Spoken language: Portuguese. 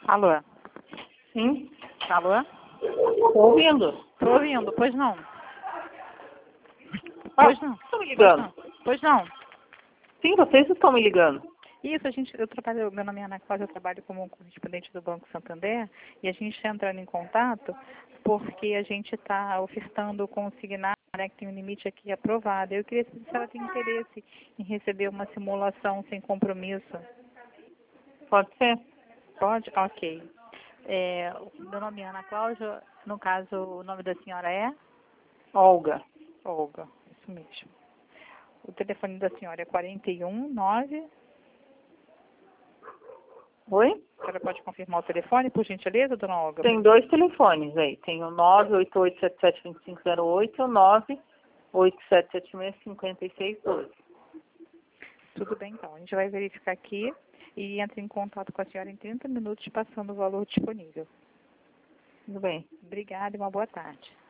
Alô? Sim? Alô? Tô ouvindo. Tô ouvindo, pois não. Ah, Pois não. estão me Pois ligando? não. Pois não. Sim, vocês estão me ligando. Isso, eu trabalho, meu nome é Ana Cláudia, eu trabalho como correspondente do Banco Santander e a gente está entrando em contato porque a gente está ofertando consignar, né, que tem um limite aqui aprovado. Eu queria saber se ela tem interesse em receber uma simulação sem compromisso. Pode ser? Pode? Ok. Meu nome é Ana Cláudia, no caso, o nome da senhora é? Olga. Olga, isso mesmo. O telefone da senhora é 419. Oi? A senhora pode confirmar o telefone, por gentileza, dona Olga? Tem dois telefones aí. Tem o 988772508 e o 987765612. Tudo bem, então. A gente vai verificar aqui e entra em contato com a senhora em 30 minutos, passando o valor disponível. Tudo bem. Obrigada e uma boa tarde.